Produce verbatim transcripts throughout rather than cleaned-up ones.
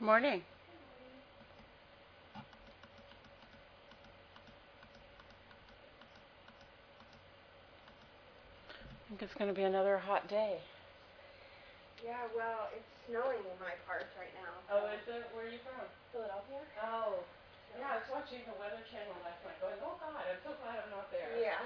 Morning. I think it's going to be another hot day. Yeah, well, it's snowing in my parts right now. So. Oh, is it? Where are you from? Philadelphia. Oh. So. Yeah, I was watching the Weather Channel last night going, oh God, I'm so glad I'm not there. Yeah.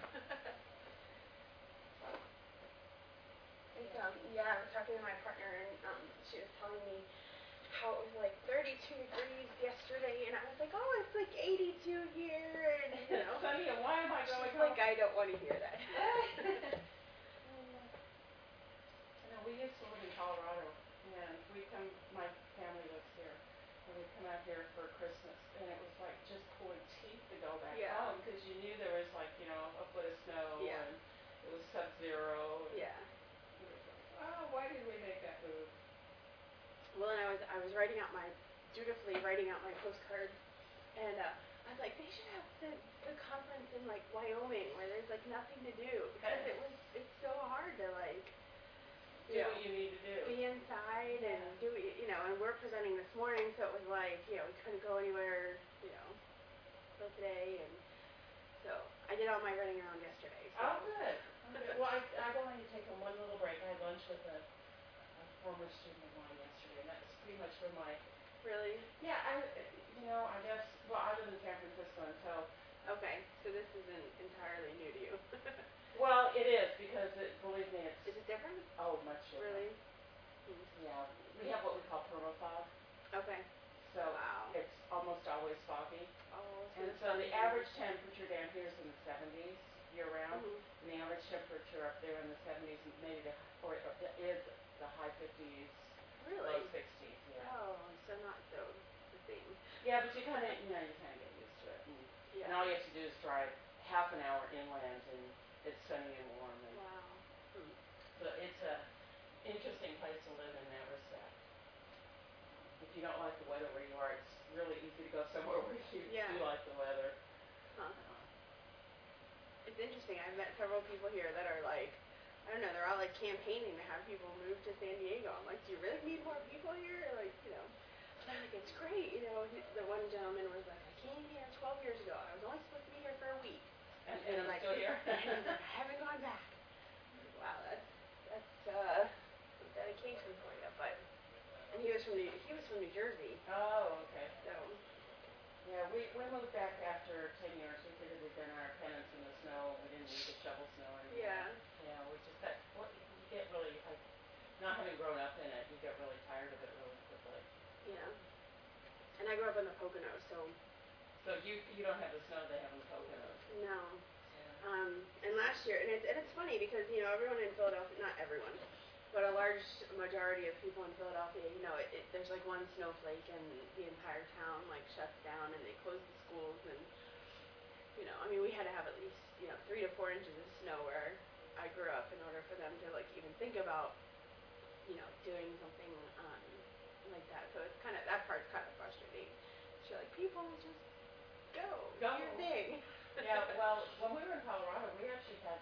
it's, um, yeah, I was talking to my partner and um, she was telling me how it was like thirty-two degrees yesterday and I was like, oh, it's like eighty-two here and, you know. Sunny, why am I going She's like, I don't want to hear that. No, we used to live in Colorado, and we come, my family lives here, and we'd come out here for Christmas, and it was like just pulling teeth to go back yeah. home, because you knew there was like, you know, a foot of snow, yeah. and it was sub-zero. Yeah. It was like, oh, why did we make that move? Well, and I was, I was writing out my, dutifully writing out my postcard, and uh, I was like, they should have the, the conference in like Wyoming, where there's like nothing to do, because it was, it's so hard to like, do what you need to do. Be inside yeah. and do what you, you know, and we're presenting this morning, so it was like, you know, we couldn't go anywhere, you know, till today, and so I did all my running around yesterday. So. Oh, good. Okay. Well, I, I've only taken one little break. I had lunch with a, a former student of mine yesterday, and that was pretty much for my... Really? Yeah, I, you know, I guess, well, I live in San Francisco, and so... Okay, so this isn't entirely new to you. Well, it is, because, it, believe me, it's... Is it different? Oh, much different. Really? Yeah. We have what we call permafog. Okay. So, wow. It's almost always foggy. Oh, so and so the average temperature down here is in the seventies year-round, mm-hmm. and the average temperature up there in the seventies, maybe the, or it is the high fifties, really? Low sixties, yeah. Oh, so not so the same. Yeah, but you kind of, you know, you kind of get used to it. And, yeah. and all you have to do is drive half an hour inland, and it's sunny and warm. And wow. Hmm. So it's a interesting place to live in that respect. If you don't like the weather where you are, it's really easy to go somewhere where you yeah. do like the weather. Huh. Uh, it's interesting. I've met several people here that are like, I don't know, they're all like campaigning to have people move to San Diego. I'm like, do you really need more people here? Or like, you know, they're like, it's great. You know, the one gentleman was like, I came here twelve years ago. I was only supposed to be here for a week. And, and, and I'm like, still here. and he's like, I haven't gone back. Like, wow, that's that's uh, some dedication for you. But and he was from New he was from New Jersey. Oh, okay. So. Yeah, we, we moved back after ten years. We figured we'd done our penance in the snow. We didn't need to shovel snow anymore. Yeah. Yeah, we just got, well, you get really, like, not having grown up in it, you get really tired of it really quickly. Yeah. And I grew up in the Poconos, so. So you you don't have the snow they have in the Poconos? No. Yeah. Um, and last year, and it's, and it's funny because, you know, everyone in Philadelphia, not everyone, but a large majority of people in Philadelphia, you know, it, it, there's like one snowflake and the entire town like shuts down and they close the schools and, you know, I mean, we had to have at least, you know, three to four inches of snow where I grew up in order for them to like even think about, you know, doing something um, like that. So it's kind of, that part's kind of frustrating. So like, people just go, go. do your thing. Yeah, well, when we were in Colorado, we actually had,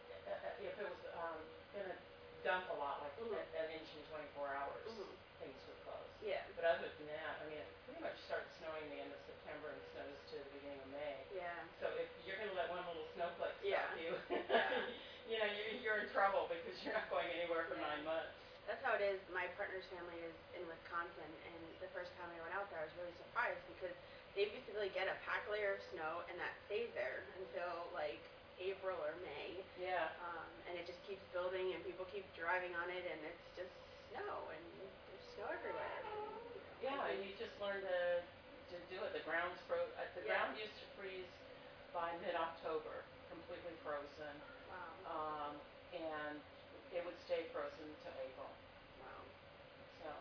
uh, if it was um, going to dump a lot, like mm-hmm. an inch in twenty-four hours, mm-hmm. things would close. Yeah. But other than that, I mean, it pretty much starts snowing the end of September and snows to the beginning of May. Yeah. So if you're going to let one little snowflake stop yeah. you, yeah. you know, you're, you're in trouble because you're not going anywhere for yeah. nine months. That's how it is. My partner's family is in Wisconsin, and the first time I went out there, I was really surprised because they basically get a pack layer of snow, and that stays there until, like, April or May. Yeah. Um, and it just keeps building, and people keep driving on it, and it's just snow, and there's snow everywhere. And, you know, yeah, and you just learn to to do it. The ground's fro- uh, the yeah. ground used to freeze by mid-October, completely frozen. Wow. Um, and it would stay frozen until April. Wow. So,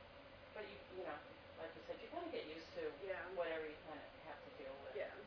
but you you know, like you said, you kind of get used to yeah. whatever you kind of have to deal with. Yeah.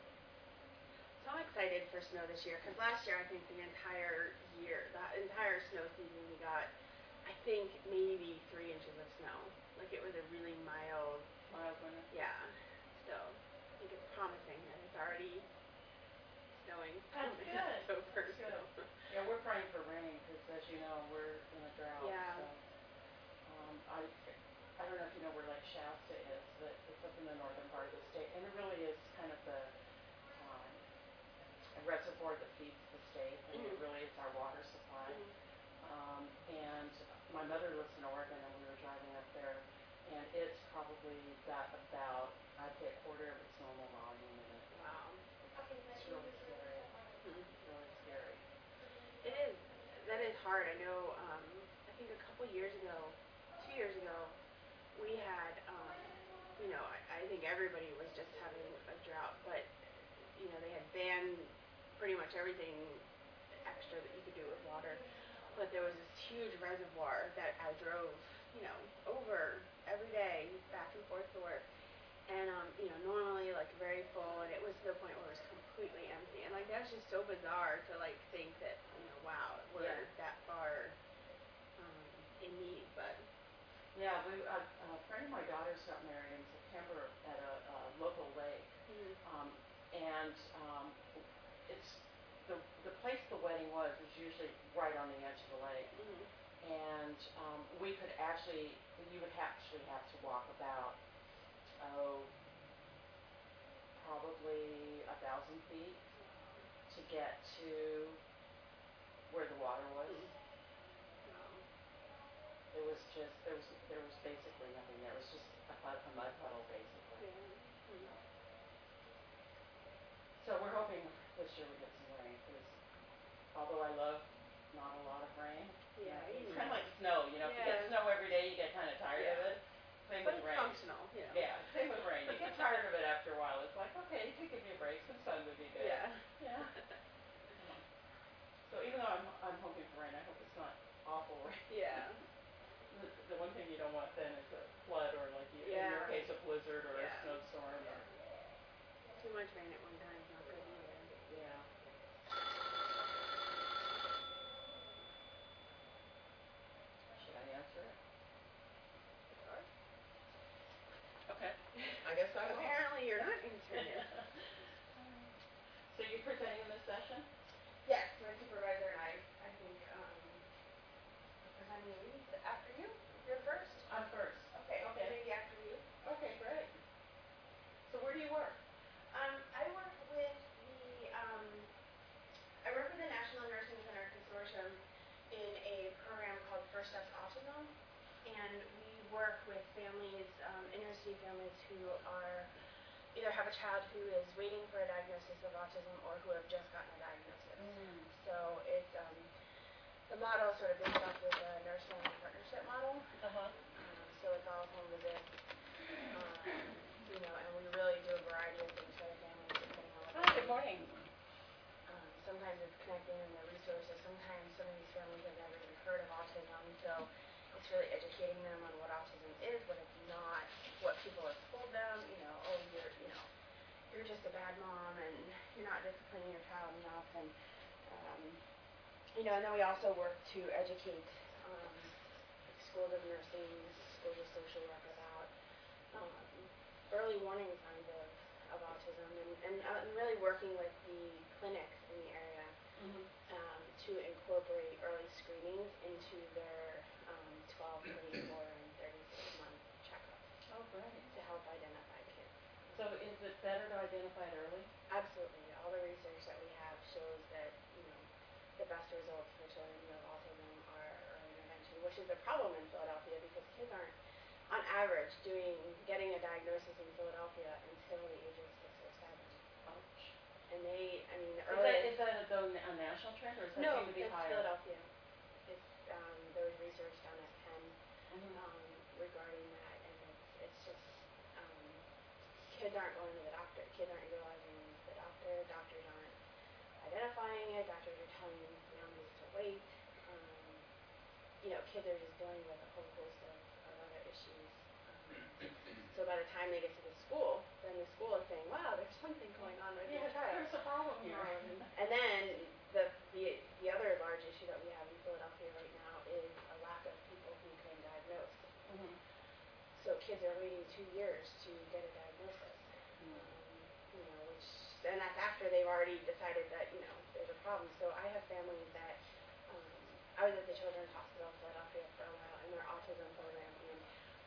So I'm excited for snow this year because last year I think the entire year, the entire snow season we got, I think maybe three inches of snow. Like it was a really mild. Mild winter. Yeah. So I think it's promising and it's already snowing. That's good. so That's good. So. Yeah, we're praying for rain because, as you know, we're in a drought. Yeah. So, um, I I don't know if you you know, where Lake Shasta is, that it's up in the northern part of the state, and it really is kind of the um, a reservoir that feeds the state. I mean, Mhm. it really is our water supply. Mhm. Um, and my mother lives in Oregon, and we were driving up there, and it's probably got about, I'd say, a quarter of its normal volume in it. Wow. It's really scary. Mhm. It's really scary. It is. That is hard. I know. Um, I think a couple years ago, two years ago, we had. Um, you know, I, I think everybody was just having a drought, but you know, they had banned pretty much everything extra that you could do with water. But there was this huge reservoir that I drove, you know, over every day back and forth to work. And um, you know, normally like very full, and it was to the point where it was completely empty. And like that's just so bizarre to like think that, you know, wow, we're Yeah. that far um, in need. But Yeah, we, uh, a friend of my daughter's got married in September at a, a local lake, mm-hmm. um, and um, it's the the place the wedding was was usually right on the edge of the lake, Mm-hmm. and um, we could actually you would actually have to walk about oh probably a thousand feet to get to where the water was. Mm-hmm. Wow. It was just there was there was basically nothing there. It was just a, a mud puddle basically. Yeah. Mm-hmm. So we're hoping this year we get some rain, because although I love not a lot of rain, Yeah, you know, you it's need kind of it. like snow. You know, if you get Yeah. snow every day, you get kind of tired Yeah. of it. Same But with it's rain. functional, you know. Yeah, same with rain. You get tired of it after a while. It's like, okay, you could give me a break. Some sun would be good. Yeah. Yeah. So even though I'm I'm hoping for rain, I hope it's not awful rain. Yeah. The, the one thing you don't want then is a flood, or like you, in your Yeah. case a blizzard or Yeah. a snowstorm. Yeah. Or, Too much rain at one time is not good either. yeah. Should I answer it? Sure. Okay. I guess I will. Apparently you're not answering it. So you're presenting in this session? Yes, my supervisor and I, I think, um, are presenting these after you. You're first? I'm first. Okay, Okay. maybe after you. Okay, great. So where do you work? Um, I work with the, um, I work with the National Nursing Center Consortium in a program called First Steps Autism, and we work with families, um, inner city families who are either have a child who is waiting for a diagnosis of autism or who have just gotten a diagnosis. Mm. So it's um, the model is sort of based off of the nurse family partnership model. Uh-huh. Um, so it's all home visits, um, you know, and we really do a variety of things for the families depending on what Hi, they good need. morning. Um, sometimes it's connecting them to resources. Sometimes some of these families have never even heard of autism, so it's really educating them on what autism is, what it's not, what people have told them. You know, oh, you're, you know, you're just a bad mom and you're not disciplining your child enough, and um, you know, and then we also work to educate um, schools of nursing, schools of social work about um, early warning signs of, of autism, and, and, uh, and really working with the clinics in the area Mm-hmm. um, to incorporate early screenings into their um, twelve, twenty-four, and thirty-six month checkups. Oh, great. To help identify kids. So is it better to identify it early? Absolutely. All the research that we have shows that, you know, the best results for children who have autism are early intervention, which is a problem in Philadelphia because kids aren't, on average, doing getting a diagnosis in Philadelphia until the age of six or seven. Ouch. And they, I mean, the Is that, earliest. is that a, though, a national trend, or is that No, seem to be it's higher? Philadelphia. It's um, there was research done at Penn Mm-hmm. um, regarding that, and it's it's just um, kids aren't going to the doctor. Kids aren't utilizing the doctor. Doctors aren't identifying it. Doctors are telling families to wait. Um, you know, kids are just dealing with a whole host of, of other issues. Um, so by the time they get to the school, then the school is saying, "Wow, there's something going on with Yeah, your child." there's a problem here. Um, and then the, the the other large issue that we have in Philadelphia right now is a lack of people who can diagnose. Mm-hmm. So kids are waiting two years to get a diagnosis. Mm. Um, you know, which and that's after they've already decided that, you know, there's a problem. So I have families that um, I was at the Children's Hospital of Philadelphia for a while in their autism program, and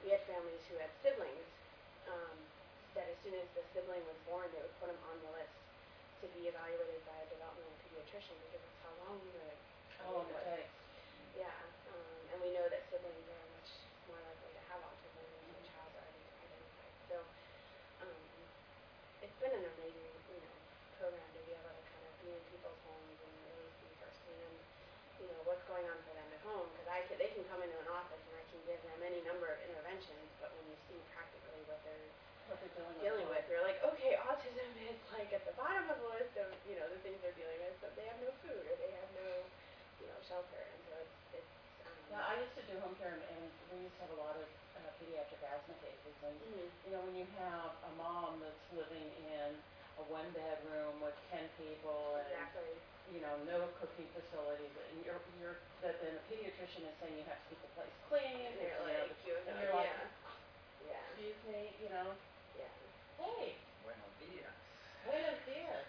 we had families who had siblings, um, that as soon as the sibling was born, they would put them on the list to be evaluated by a developmental pediatrician because that's how long the How long it takes. Yeah, um, and we know that siblings are much more likely to have autism if a child's already identified. So, um, it's been an amazing, you know, program to be able to kind of be in people's homes and really see firsthand, you know, what's going on for them at home. Because I could, they can come into an office and I can give them any number of interventions, but when you see practically what they're What they're dealing, dealing with, with, you're like, okay, autism is like at the bottom of the list of, you know, the things they're dealing with, but they have no food or they have no, you know, shelter, and so it's it's. Um, yeah, I used to do home care, and, and we used to have a lot of uh, pediatric asthma cases, and mm-hmm. you know, when you have a mom that's living in a one bedroom with ten people, and exactly. you know, no cooking facilities, and you're you're that then the pediatrician is saying you have to keep the place clean, And you're you like, know, you and know, you're like, yeah, yeah, excuse me, you know, yeah. hey, Buenos dias. buenos dias.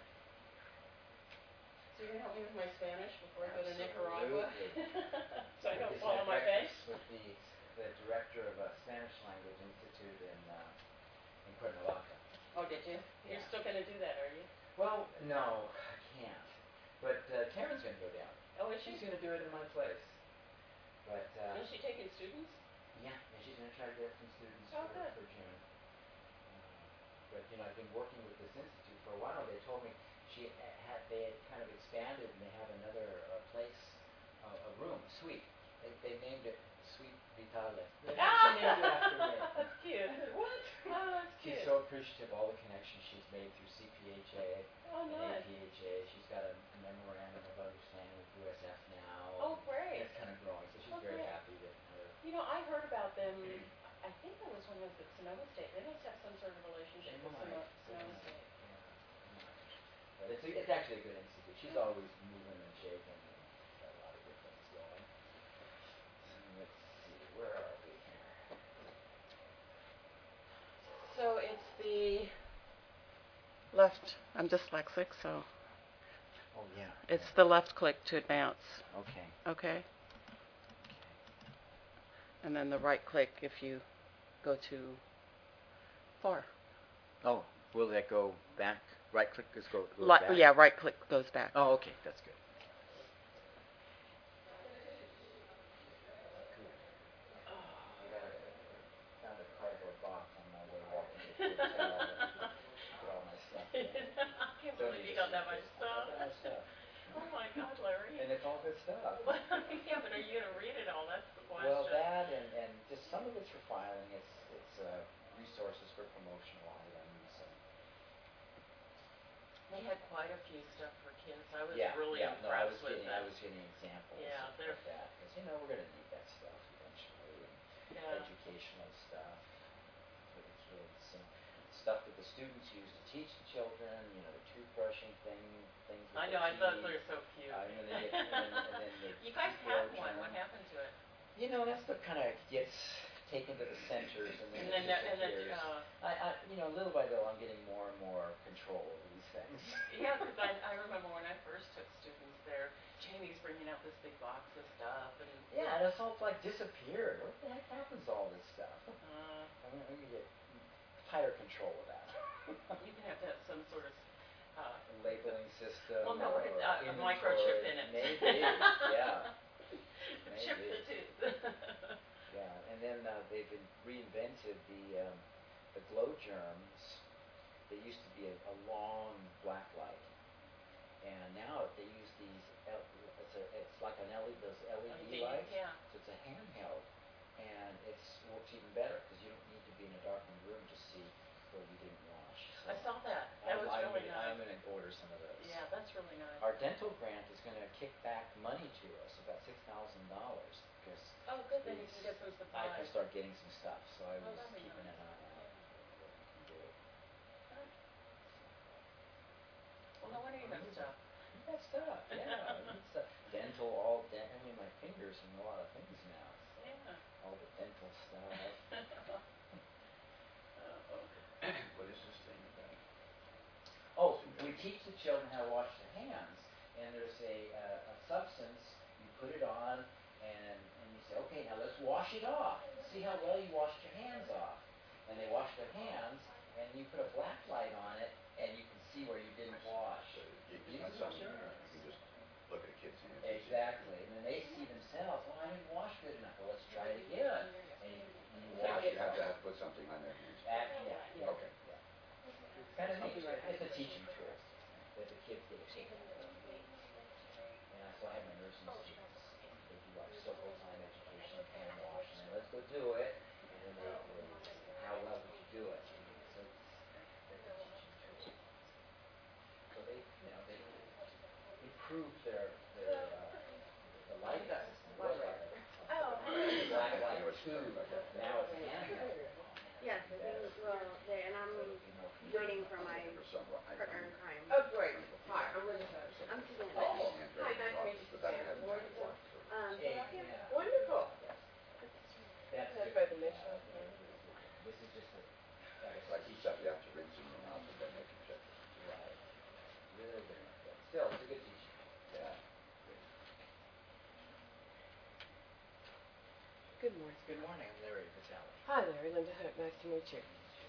So you're gonna help me with my Spanish before I go to Nicaragua? So I don't Just fall on had my face? breakfast with the the director of a Spanish language institute in uh, in Cuernavaca. Oh, did you? Yeah. You're still gonna do that, are you? Well, no, I can't. But uh, Karen's gonna go down. Oh, is she? She's gonna do it in my place. But uh, Is she taking students? yeah, and she's gonna try to get some students Oh, for good. for June. Uh, but you know, I've been working with this institute for a while. They told me she had they had kind of expanded and they have another uh, place, uh, a room, a suite. They they named it Suite Vitale. They named it after me. That's cute. I said, what? Oh, that's She's cute. so appreciative of all the connections she's made through C P H A Oh, and nice. A P H A. She's got a memorandum of understanding with U S F now. Oh, great. And it's kind of growing, so she's Oh, very great. happy that her. You know, I heard about them. I think that was when I was at Sonoma State. They must have some sort of relationship with Might, Sonoma, they Sonoma might, State. yeah, might. But it's a, it's actually a good institute. She's always moving and shaking and got a lot of good things going. And let's see, where are we here? So it's the left. I'm dyslexic, so Oh yeah. it's the left click to advance. Okay. Okay. And then the right click if you go to far. Oh, will that go back? Right click just go, goes Li- back? yeah, right click goes back. Oh, okay, that's good. Oh, I got a, found a cardboard box on my way back into the hotel to put all my stuff in. I can't Don't believe need you to got that see much this. I stuff. got that much stuff. Oh my God, Larry. And it's all good stuff. Yeah, but are you gonna read it all? That's the question. Well, that and, and just some of it's for filing. It's it's uh, resources for promotional items. And They had quite a few stuff for kids. I was yeah, really yeah. No, I was impressed with getting them. I was getting examples Yeah, of, they're of that because you know we're gonna need that stuff eventually. And yeah. educational stuff for the kids and stuff that the students use to teach the children. You know, the toothbrushing thing, things. With I know. I teeth. thought they were so cute. Uh, and then they get, and then, and then they You guys grow had one. germ. What happened to it? You know, that's what kind of gets taken to the centers and then And it then, and then, disappears. uh, I, I, you know, little by little, I'm getting more and more control over these things. yeah, because I, I remember when I first took students there, Jamie's bringing out this big box of stuff, and Yeah, and it's all like disappeared. What the heck happens to all this stuff? uh, I'm gonna, I'm gonna get tighter control of that. you can have to have some sort of uh, A labeling system. well, no, or uh, a inventory. microchip in it. Maybe, yeah. Chip Maybe. the tooth. Yeah, and then uh, they've been reinvented the um, the glow germs. They used to be a, a long black light, and now they use these. L- it's a it's like an L E D those L E D lights. Yeah. So it's a handheld, and it works even better because you don't need to be in a darkened room to see where you didn't wash. So I saw that. That I'm, was I'm really gonna, nice. I'm going to order some of those. Yeah, that's really nice. Our dental grant is going to kick back money to us, about six thousand dollars, because Oh, good. Then you can get some supplies. I can start getting some stuff. So I Oh, was that'd be keeping nice. an eye out what we can do. Good. Well, no wonder you have stuff. You got stuff, yeah. I need stuff. Dental, all dent. I mean, my fingers in a lot of things now. So Yeah. all the dental stuff. Uh-oh. What is this thing about? Oh, we teach the children how to wash their hands, and there's a uh, a substance you put it on, and and you say, okay, now let's wash it off. see how well you washed your hands off. And they wash their hands, and you put a black light on it, and you can see where you didn't wash. So you, You it's can not something, sure. you can just look at a kid's hands. and see. Exactly. And then they see themselves, oh, I didn't wash good enough. Well, let's try it again. And you, and you So wash you it. have to have put something on their hands. Act, yeah, yeah. Okay. Yeah. It's kind of neat. It's a teaching tool that the kids get a kick out of. And I so I have my nursing students. They do like circle time education, hand wash, and then let's go do it. And then they, they how well did you do it? So it's, it's a teaching tool. So they, you know, they improve their their uh, the light system. Was like Oh. black light You know, it's too. okay. Now it's handheld. Yes, I think, well, they, and I'm waiting for my For some, I partner in found crime. Oh, great. Hi, I'm Linda Hood. I'm Suzanne. Oh. Hi, nice to meet you, But that Suzanne. hadn't happened before. Um, Hey, Philadelphia? yeah. Wonderful. That's That's different. by the Michelin. This is just a, like It's a like you teaching. stuff you have to rinse in your mouth and then make you check it. Right. Really different. But still, it's a good teaching. Yeah. Good morning. Good morning. I'm Larry Vitale. Hi, Larry. Linda Hood. Nice to meet you.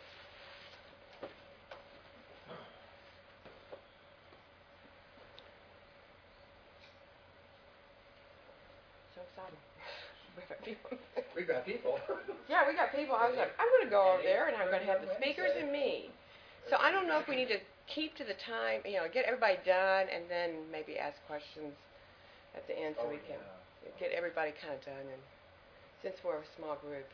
So exciting. We have people. We've got people. Yeah, we got people. I was like, I'm going to go over there, and I'm going to have the speakers and me. So I don't know if we need to keep to the time, you know, get everybody done, and then maybe ask questions at the end so Oh, we can yeah. get everybody kind of done. And since we're a small group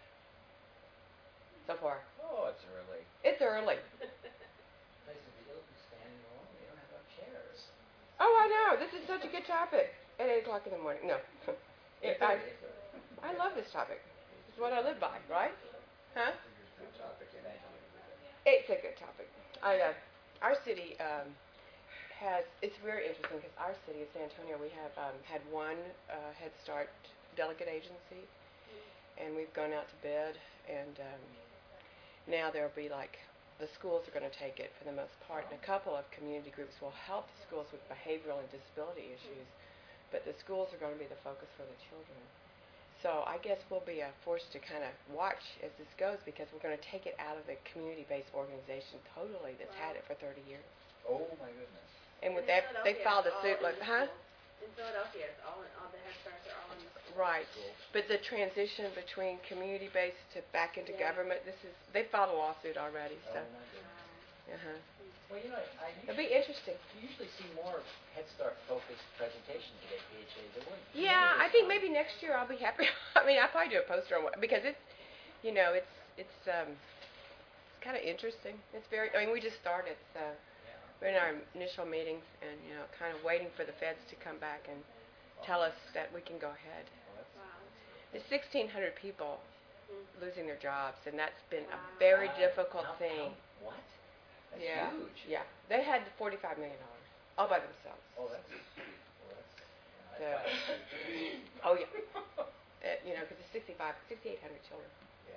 so far, Oh, it's early. it's early. Place will be open standing alone. They don't have enough chairs. Oh, I know. This is such a good topic. At eight o'clock in the morning. No. It, I, It's early. I love this topic. It's what I live by, right? Huh? Good topic. Thank you. It's a good topic. I, uh, our city um, has, it's very interesting because our city of San Antonio, we have um, had one uh, Head Start delegate agency, and we've gone out to bid, and um, now there'll be like, the schools are going to take it for the most part, and a couple of community groups will help the schools with behavioral and disability issues, but the schools are going to be the focus for the children. So I guess we'll be uh, forced to kind of watch as this goes because we're going to take it out of the community-based organization totally that's Wow. had it for thirty years. Oh, my goodness. And with in that, they Philadelphia, filed a it's all suit in like, the huh? schools. In Philadelphia, it's all, in, all the Head Starts are all in the schools. Right. Cool. But the transition between community-based to back into Yeah. government, this is, they filed a lawsuit already, Oh, so, my goodness. uh-huh. Well, you know, I It'll usually, be interesting. you usually see more Head Start-focused presentations at A P H A. There weren't Yeah, many I this think time. maybe next year I'll be happy. I mean, I'll probably do a poster on what, because it's, you know, it's, it's, um, it's kind of interesting. It's very, I mean, we just started, so Yeah. we're in our initial meetings and, you know, kind of waiting for the feds to come back and tell us that we can go ahead. Well, that's, Wow. There's sixteen hundred people Mm. losing their jobs, and that's been a Wow. very Wow. difficult How- thing. how- what? That's Yeah. huge. Yeah. They had forty-five million dollars all by themselves. Oh, that's, well, that's, yeah, Yeah. I find Oh, yeah. Uh, you know, because it's sixty-five, sixty-eight hundred children. Yeah.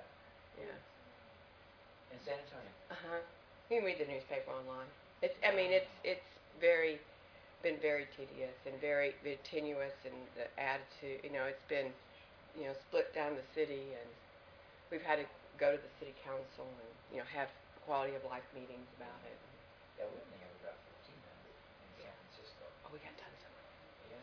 Yeah. In San Antonio. Uh-huh. You can read the newspaper online. It's, I mean, it's, it's very, been very tedious and very, very tenuous, and the attitude, you know, it's been, you know, split down the city, and we've had to go to the city council and, you know, have quality of life meetings about it. Yeah, we only have about fifteen hundred in San Francisco. Oh, we got tons of them. Yeah.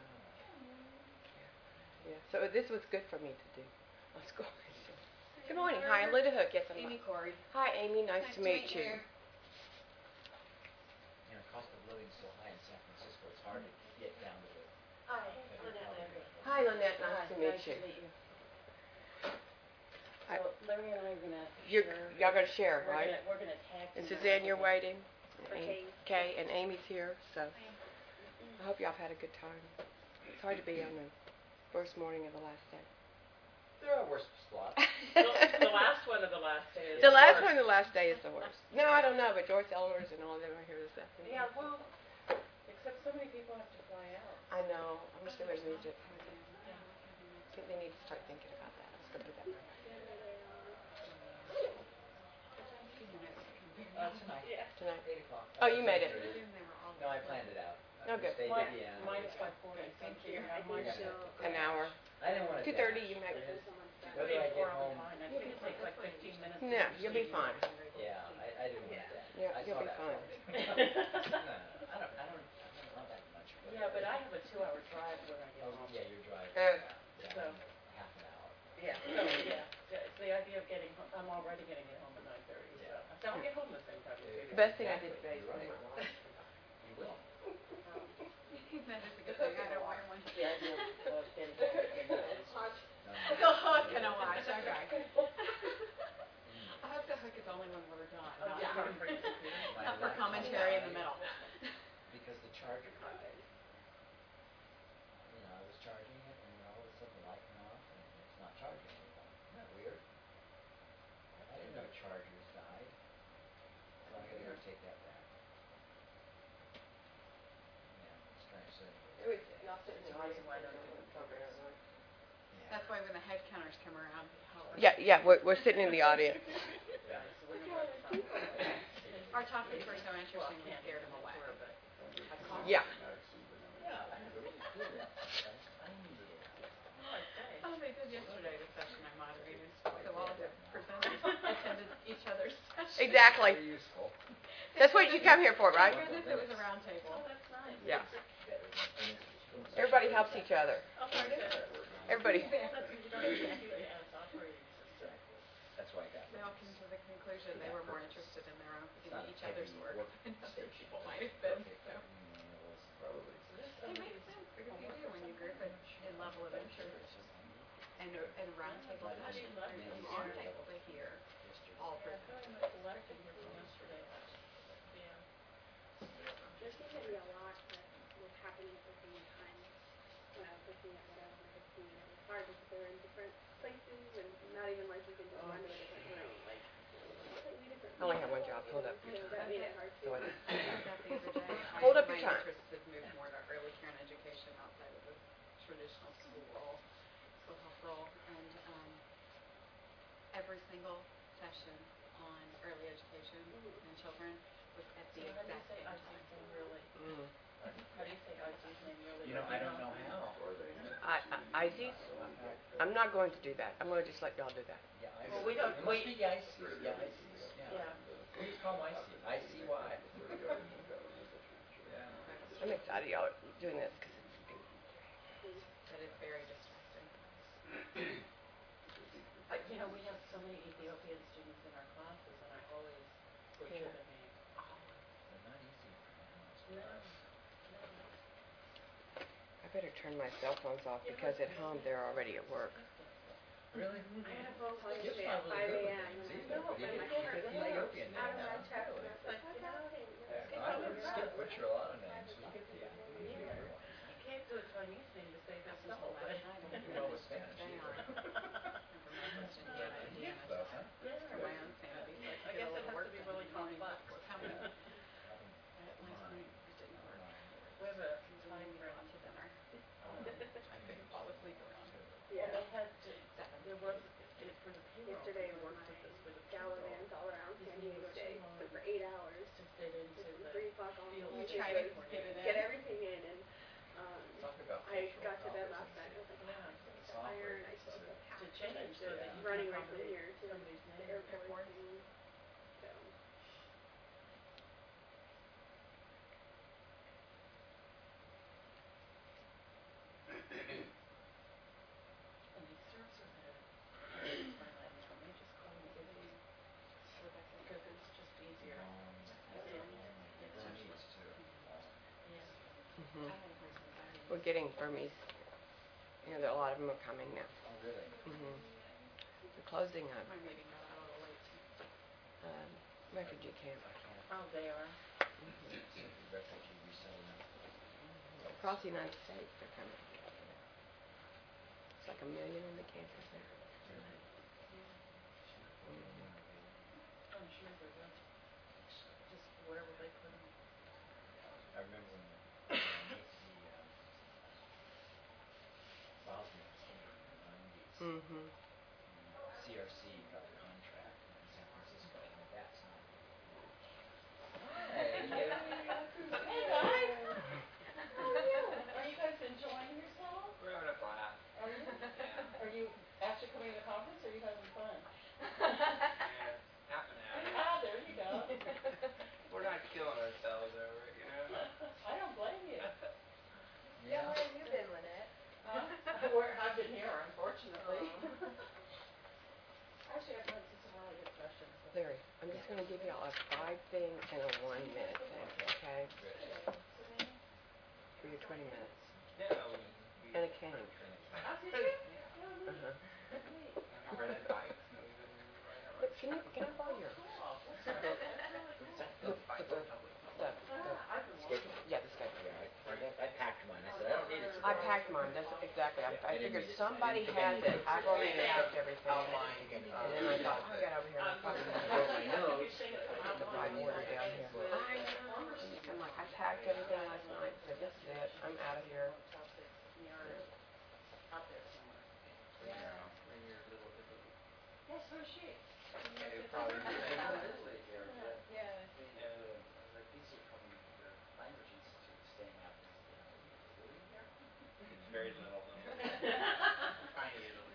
Yeah. So this was good for me to do. On school. Good morning. Hi, I'm Linda Hook. Yes, I'm. Amy Corey. Hi, Amy. Nice, to meet you. You know, cost of living is so high in San Francisco, it's hard to get down to the Hi, federal Lynette level. Lambert. Hi, Lynette. Nice Hi, to meet nice you. to meet you. I- So Larry and I are gonna You're, share. y'all gonna share, We're right? gonna, we're gonna tag. And team Suzanne, up you're with waiting. For And- Kay. Kay and Amy's here, so I hope y'all have had a good time. It's hard to be on the first morning of the last day. There are worse spots. The the last one of the last day is The last worse. one, the last day is the worst. No, I don't know, but Joyce Elders and all of them are here this afternoon. Yeah, well, except so many people have to fly out. I know. I wish they would have moved it. I think they need to start thinking about that. I was gonna put that. Uh, tonight, Yeah. Tonight. eight o'clock. Oh, you made it. No, I planned it out. Oh, good. Stay Mine, with the animals. mine's five forty. Thank you. Yeah, I think mine's she'll- An hour. I didn't wanna Two thirty, dash. you might. Because Someone's done. Whether I get home, I think it takes like fifteen minutes. to No, finish you'll be the fine. yeah, I, I didn't want Yeah. that. Yeah, I you'll saw be that fine. part. No, no, no, I don't, I don't, I don't want that much. Yeah, but I have a two hour drive when I get Oh, home. yeah, you're driving, Uh, yeah, yeah, so- I'm half an hour. Yeah, so, yeah, the- it's the idea of getting, ho- I'm already gonna get home at nine thirty, so, Yeah. so I'll get home the same time as Yeah. you. The best thing I did Exactly, today is you're wear right. my watch. You will. That is a good thing. I don't wear one. The idea of of getting home at midnight. No, I no. go hook and a watch. Okay. Mm. I hope the hook is only when we're done, Oh, not yeah. for, My not for laptop commentary in the died middle. Because the charger died. You know, I was charging it and then all of a sudden the light went off and it's not charging anymore. Isn't that weird? I didn't know chargers died. So I gotta go take that back. Yeah, strange thing. It was, y'all sit in the It's audience. amazing why I don't do it program. That's why when the head counters come around, they help us. Yeah, yeah, we're, we're sitting in the audience. Yeah. So we're gonna try to talk. Our topics were so interesting, we scared them away. Yeah. Yeah, I know. I needed it. Oh, they did yesterday, the session I moderated, so all the presenters attended each other's session. Exactly. Very useful. That's what you come here for, right? Thank goodness it was a round table. Oh, that's nice. Yeah. Better than- Everybody helps each other. Oh, very good. Everybody. That's exactly, yeah, it's operating system. Exactly. That's why I got They all came to the conclusion they were more interested in their own, It's in not each other's heavy work work than other station. people might have been, Perfect. so. Mm, it was Probably. It makes sense, because you do, when you group it in level of interest, and a, and a round table How do you session, like you it? are able to hear yesterday. all Yeah, I feel presenters. like my collected here from yesterday. Yeah. There seemed to be a lot that was happening at the same time when I was looking at what I wanted to see, and it was hard because they were in different places, and not even like you could just run to a different room, like, completely different. I only have one job. Hold up your So time. that made it hard to. Go ahead. I said that the other day. I- Hold up your My time. interests have moved more to early care and education outside of the traditional school role, school health role, and, um, every single session on early education and children was at So the how do you exact say same I C's time. name really? Mm. How do you say I C's name really? You know, I don't know how. I, I, Isis? I'm not going to do that. I'm gonna just let y'all do that. Yeah, I Well, we don't- It must we- be I C, yeah, I C, yeah. Yeah. We just call them I C, I C Y. Yeah. I'm excited y'all are doing this, cause it's, That is very distracting. Uh, you know, we have so many Ethiopian students in our classes and I always butcher Yeah. their name. They're not easy to pronounce. No, I better turn my cell phones off because at home they're already at work. Really? I had a phone call Skip's yesterday at not five really good AM, with and names I either. was He like, my did- he heart did was the like Ethiopian out of name my now. chest, and I Really? was like, what's happening? Yeah, I heard Skip butcher a lot of names, so you get the, you get everyone. you can't do a Chinese name to save Up yourself, until but. last night, I You didn't know know with Spanish stay either. on. From Northwest Indiana, Indiana, Stuff, huh? for my own sanity, so I I could get guess a it little has work to be done really in the morning complex. before coming. Yeah. But last night, it didn't work. We have a We time didn't frame. go out to dinner. Um, I couldn't fall asleep around Well, they had to, seven. there was, it, for the payroll, Yesterday they was worked my with us for the Gallivant payroll. all around These San New Diego York Day, City so for ones eight hours, to fit into from the three o'clock on, field all you you tried did to was get it get in. everything in, and, um, Talk about I cultural got to bed last competency. night, I was like, Yeah. oh, I still have to Software iron, I and still have to stuff. pack. To change so that you can Running right from accommodate here to somebody's the name. airport, and, so. And they serve so good. My landlord, they just call me Izzy. Rebecca. Because it's just easier. Um, Yeah. yeah, Burmese too. Yeah. Mhm. I haven't heard from Diane. We're getting Burmese. You know, there- a lot of them are coming now. Oh, really? Mhm. They're closing a, My meeting got out a little late. um, refugee camp. I can't, Oh, they are. Mhm. it's a refugee resettlement. Across the United States, they're coming. It's like a million in the campus now. Really? Mhm. I'm sure they will. Just wherever they put them. I remember when the, when I moved to the, um, Bosnians came in the nineties. Mhm. C R C got the contract in San Francisco, and at that time. Hey, you. Hey, guys. thing in a one minute thing, okay? For your twenty minutes. Yeah, we, we And a cane. Oh, did you? Uh-huh. And we rented bikes and we've been riding our But bikes. can you, can I borrow your, Cool. That's really, that's really cool. the, Bikes the, are public. the, Yeah, I've been Schedule? wanting. yeah, the schedule. Yeah, I, I, I packed mine. I said, I don't need it. I packed mine, that's exactly, I, Yeah, I I didn't figured need it. somebody I didn't has think I it, needed I've it. already packed everything. Outline. And then I thought, oh, I got over here, and I probably need to go Broke my nose. get the right order down here. I know, I'm like, I packed everything last night, said, this is it, I'm out of here. Out there somewhere. Yeah, when you're little Italy. Yeah, so is she. It probably I'm depends. from Italy here. The, Yeah. the, the, the people from the language institute staying out there. Really here? It's very little though. Tiny Italy.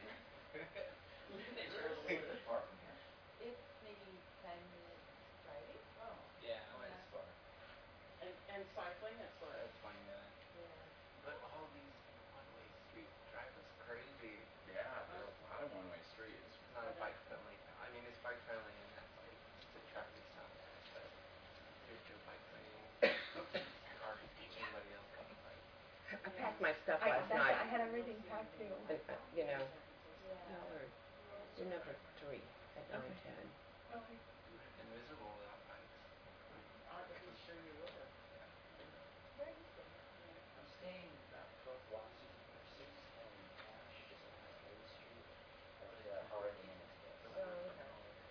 It's really far from here. It's maybe ten minutes driving. Oh. Yeah, well, it's far. And, and cycling, it's what? That's twenty minutes. Yeah. But all these one-way streets drive us crazy. Yeah, there's a lot of one-way streets. It's not a bike-friendly town. I mean, it's bike-friendly and that's like, the traffic's not bad, but there's no bike lanes. Or teach anybody else how to bike. I packed my stuff I, last that's, night. I had everything packed too. And, uh, you know, Yeah. no, we're, we're number three at nine ten. Okay. We would have been miserable without bikes. I'm sure you would have. Where are you staying? I'm staying about twelve blocks from here, six ten Ash, just behind Kelly Street. That's uh, Holiday Inn is this. Oh, okay.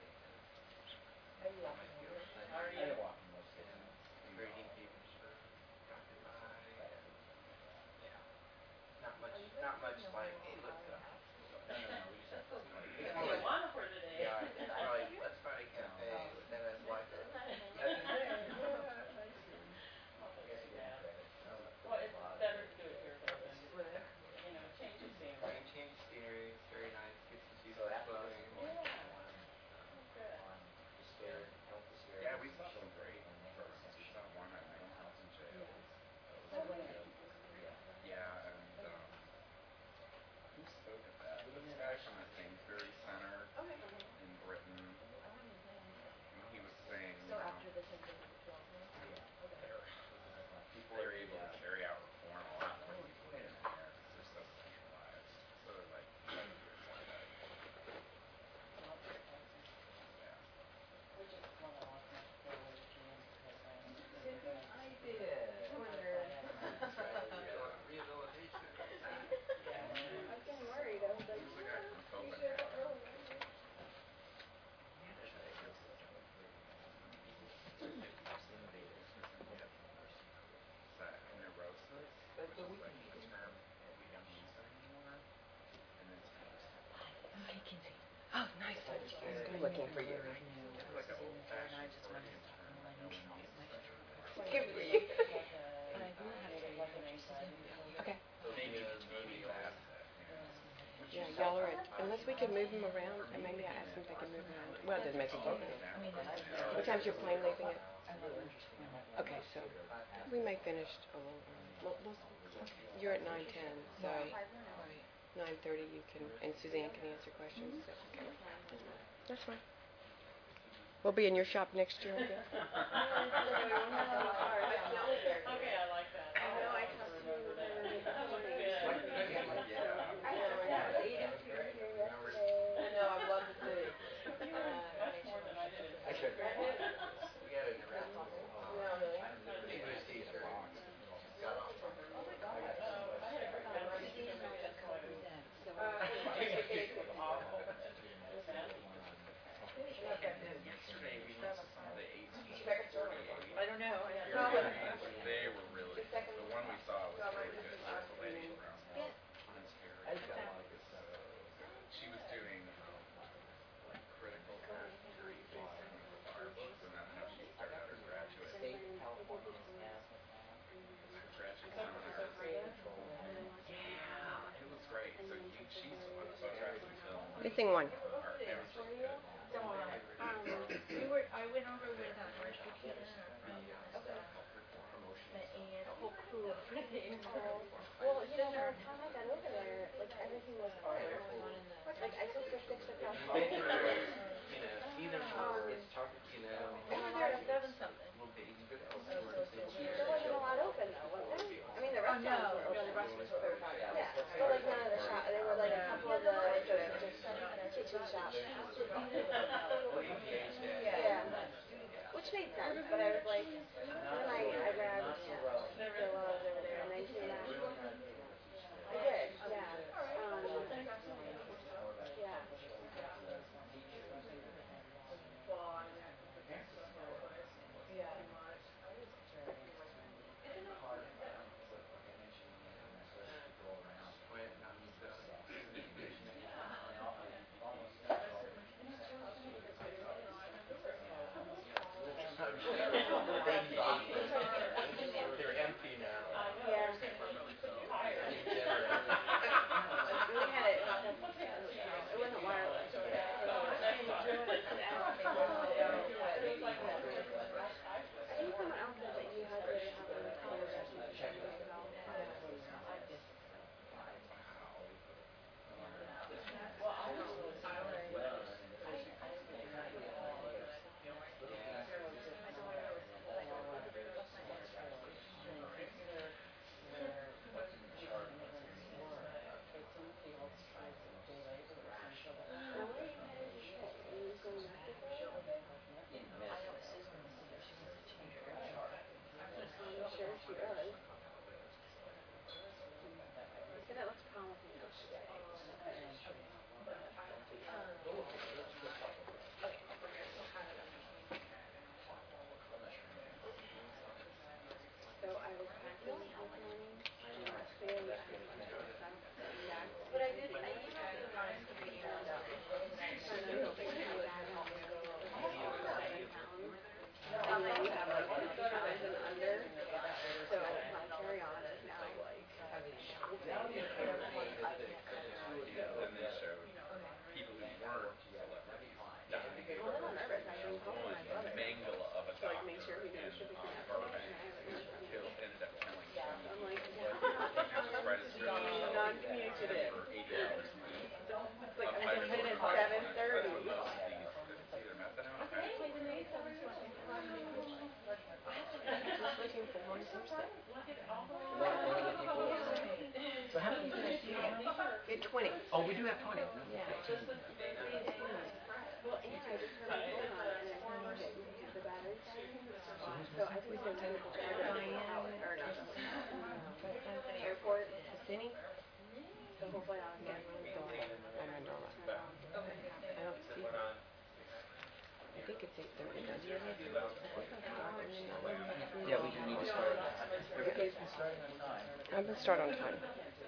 Are you walking Might be over? able to How are I've you? been walking most of the And time. grading papers for dropping by and yeah. Not much, Are you not guys much doing like, the hey, whole let's hour go. and a half? No, no, no, we just have to. It's What more do you like, want for today? yeah, it's more like, let's start a cafe that has Wi-Fi. That's it. Yeah, I see. Oh, I guess that's you too get bad. credit. Well, it's better to do it here though than, you know, change the You scenery. can change scenery, it's very nice, gets to see So stuff after this, flowing. I'm going to Yeah. one Oh, good. on disparate, health disparities. Yeah, we in saw some children great and then programs. We section saw one on at mental Night health. in jail. That was Oh, really really? good. Yeah. Yeah, and um, who spoke at that? This guy from the Sainsbury Center Okay. in Britain, and he was saying, you So know, after this, I'm going to twelve now? Yeah. Okay. they're Before they're the, able to uh, carry out reform a lot more easily in there because they're so centralized. So they're like seventy or more beds. Well, that's surprising. Yeah. We just want to offer them to go away to G M's program. I did. Wondered. That's right. Yeah. Rehabilitation. Yeah. I was getting worried. I was like, He was the guy from you showed up Copenhagen. early. Yeah, there's a ecosystem of great, um, people, innovators within the nursing career. Is that neurosis, But, which but is we like can the use term them at, we don't use anymore, and then Hi, Kinsey. Oh, nice. I was looking for you. it's like an old-fashioned Freudian term that no one uses anymore. Good for you. Okay. So maybe maybe that's it. Yeah, y'all are at, unless we can move them around, and maybe I asked them if they can move around. Well, it doesn't make a difference. What time's your plane leaving at? Okay, so we may finish a little early. Well, we'll, you're at nine ten, so nine thirty you can, and Suzanne can answer questions. Is that okay? That's fine. We'll be in your shop next year, I guess. Okay, I like that. I know, I have talked to to remember that. him That was this good. morning. Yeah. I know, Aiden's here yesterday. I know, I'd love to see. You learned much more than I did. I should. We had a direct. No, really? English teacher got off on her. Oh, I had a great memory. That's why I was- Uh, It was awful. Yesterday we went to some of the eighteen forty-eight. I don't know. They were really, the one we saw was really good. There was a lady from Ontario. So she was doing um, like critical mass theory based on one of the bar books, and that's how she started out her graduate. State of California's asthma plan. Her graduate So seminar. creative. Yeah, it was great. So you, she's on the photographs and film. Missing one. Are everything good. Um, We were, I went over with um, Mark Buchanan, our friend, and a whole crew of people. well, you know, by the time I got over there, like everything was fine. Going on in the. Like I took the six across the You street. know, either Um, it's talking, you know. And we're there at seven shop No, towns were no, open. the restaurants were very bad. Yeah, but like none of the shop, there were like a couple of the like the kitchen shops. Yeah, which made sense, but I was like, then I I grabbed the while I was over there, and then came back. I did, yeah. Um, yeah. Went and got me some they're empty now. Yeah. We had it. It wasn't wireless. But it was, I think someone else said that you had to have a color adjustment as well. Now where are you headed to stay? Are you just going to Mexico? I'm sure she does. He said it looks promising. So I was packing this morning, and clearly I had a bunch of stuff coming back. But I did, I emailed the guys to be emailed out. So I'm hoping that my dad has to go over seven pounds. And then you have like fifty pounds and under. So my carry-on is now like. Then they showed people who weren't celebrities dying. I'm a little nervous. I've been calling my One brother mangle of a to like doctor make sure he didn't ship in it um, to Burbank and I haven't heard from him. killed, ended up killing So twenty I'm like, people. He was right as really non-communicative. for eighty hours. It's like Um, I I hit it at heard seven but thirty. most of these, it's either methadone or Just looking for one person. So how many finished do you have? Get twenty. Oh, we do have twenty. Yeah. Well, and I just turned my phone on and I found it because the battery's dying. So I think we can send it to charge at the house, or not the house, airport. Cindy? So hopefully I'll get I'm in Norma. turned on. I don't see her. I think it's eight thirty. Yeah, we do need to start. Everybody's been starting on time. I'm gonna start on time.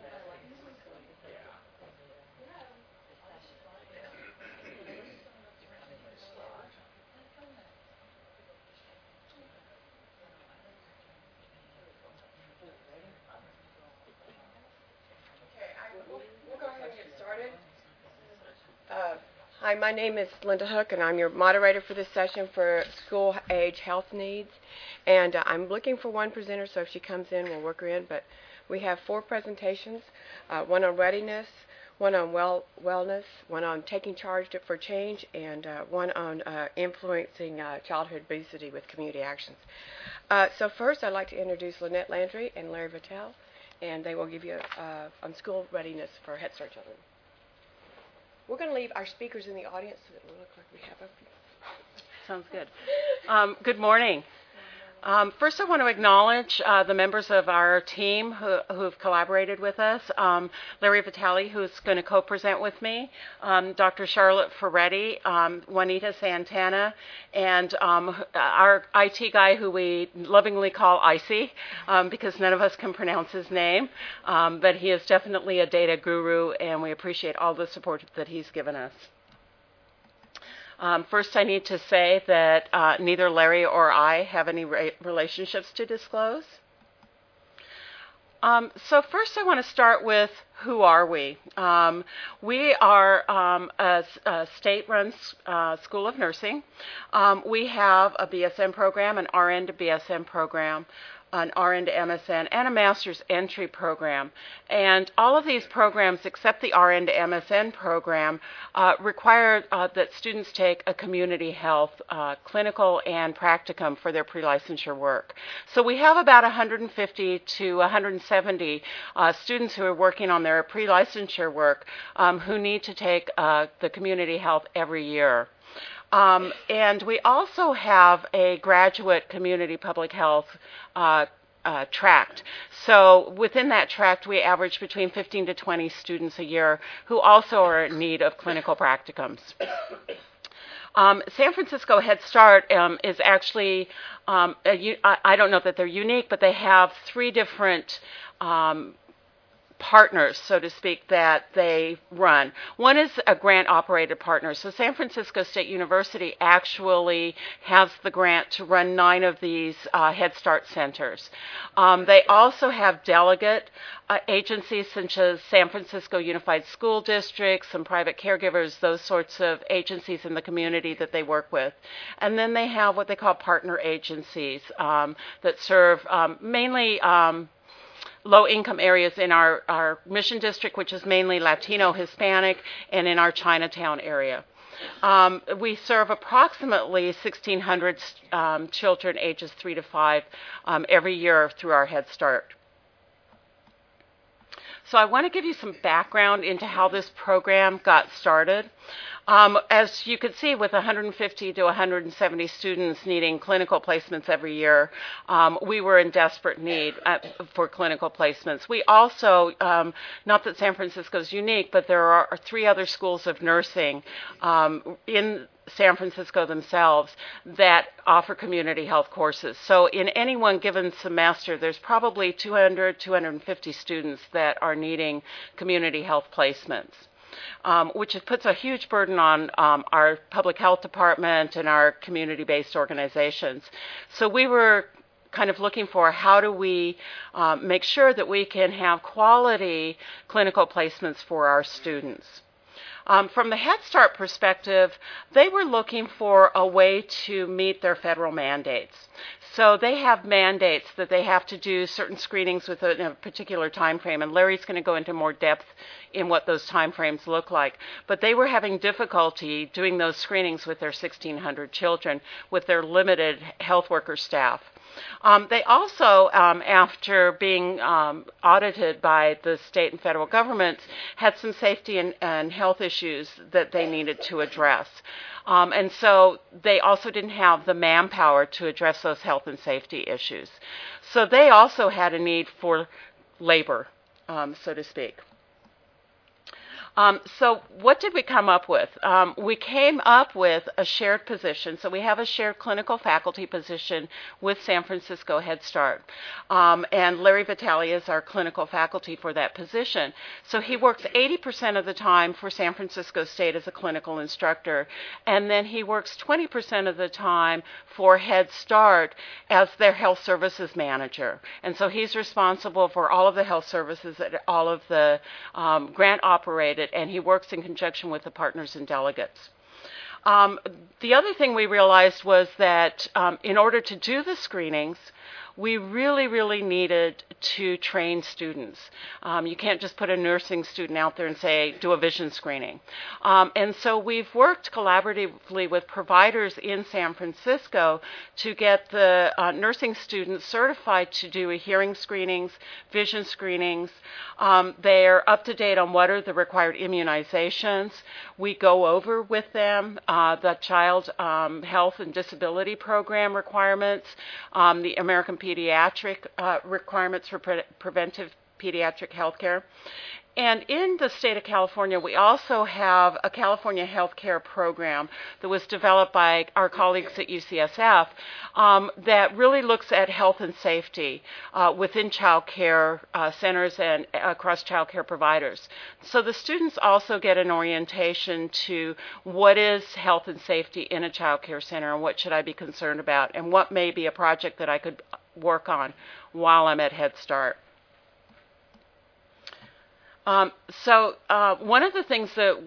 We'll go ahead and get started. Uh, Hi, my name is Linda Hook, and I'm your moderator for this session for school age health needs. And uh, I'm looking for one presenter, so if she comes in, we'll work her in. But we have four presentations, uh, one on readiness, one on well wellness, one on taking charge to, for change, and uh, one on uh, influencing uh, childhood obesity with community actions. Uh, so first, I'd like to introduce Lynette Landry and Larry Vitale, and they will give you uh, on school readiness for Head Start children. We're going to leave our speakers in the audience so that it will look like we have a few. Sounds good. Um, good morning. Um, first, I want to acknowledge uh, the members of our team who have collaborated with us. Um, Larry Vitale, who's going to co-present with me, um, Doctor Charlotte Ferretti, um, Juanita Santana, and um, our I T guy, who we lovingly call Icy, um, because none of us can pronounce his name. Um, but he is definitely a data guru, and we appreciate all the support that he's given us. Um, first, I need to say that uh, neither Larry or I have any ra- relationships to disclose. Um, so first, I want to start with who are we? Um, we are um, a, a state-run uh, school of nursing. Um, we have a B S N program, an R N to B S N program. an R N to M S N, and a master's entry program. And all of these programs, except the R N to M S N program, uh, require uh, that students take a community health uh, clinical and practicum for their pre-licensure work. So we have about one hundred fifty to one hundred seventy uh, students who are working on their pre-licensure work um, who need to take uh, the community health every year. Um, and we also have a graduate community public health uh, uh, tract. So within that tract, we average between fifteen to twenty students a year who also are in need of clinical practicums. Um, San Francisco Head Start um, is actually, um, a, I, I don't know that they're unique, but they have three different um, partners, so to speak, that they run. One is a grant-operated partner. So San Francisco State University actually has the grant to run nine of these uh, Head Start centers. Um, they also have delegate uh, agencies such as San Francisco Unified School District, some private caregivers, those sorts of agencies in the community that they work with. And then they have what they call partner agencies um, that serve um, mainly um, low-income areas in our, our Mission District, which is mainly Latino, Hispanic, and in our Chinatown area. Um, we serve approximately sixteen hundred um, children ages three to five um, every year through our Head Start. So I want to give you some background into how this program got started. Um, as you could see, with one hundred fifty to one hundred seventy students needing clinical placements every year, um, we were in desperate need uh, for clinical placements. We also, um, not that San Francisco is unique, but there are three other schools of nursing um, in San Francisco themselves that offer community health courses. So in any one given semester, there's probably two hundred, two hundred fifty students that are needing community health placements. Um, which puts a huge burden on um, our public health department and our community-based organizations. So we were kind of looking for how do we um, make sure that we can have quality clinical placements for our students. Um, from the Head Start perspective, they were looking for a way to meet their federal mandates. So they have mandates that they have to do certain screenings within a particular time frame, and Larry's going to go into more depth in what those time frames look like. But they were having difficulty doing those screenings with their sixteen hundred children with their limited health worker staff. Um, they also, um, after being um, audited by the state and federal governments, had some safety and, and health issues that they needed to address. Um, and so they also didn't have the manpower to address those health and safety issues. So they also had a need for labor, um, so to speak. Um, so what did we come up with? Um, we came up with a shared position. So we have a shared clinical faculty position with San Francisco Head Start. Um, and Larry Vitale is our clinical faculty for that position. So he works eighty percent of the time for San Francisco State as a clinical instructor. And then he works twenty percent of the time for Head Start as their health services manager. And so he's responsible for all of the health services at all of the um, grant operated, and he works in conjunction with the partners and delegates. Um, the other thing we realized was that um, in order to do the screenings, we really, really needed to train students. Um, you can't just put a nursing student out there and say, do a vision screening. Um, and so we've worked collaboratively with providers in San Francisco to get the uh, nursing students certified to do hearing screenings, vision screenings. Um, they're up to date on what are the required immunizations. We go over with them uh, the Child um, Health and Disability Program requirements, um, the American pediatric uh, requirements for pre- preventive pediatric health care. And in the state of California, we also have a California health care program that was developed by our colleagues at U C S F um, that really looks at health and safety uh, within child care uh, centers and across child care providers. So the students also get an orientation to what is health and safety in a child care center and what should I be concerned about and what may be a project that I could work on while I'm at Head Start. Um, so uh, one of the things that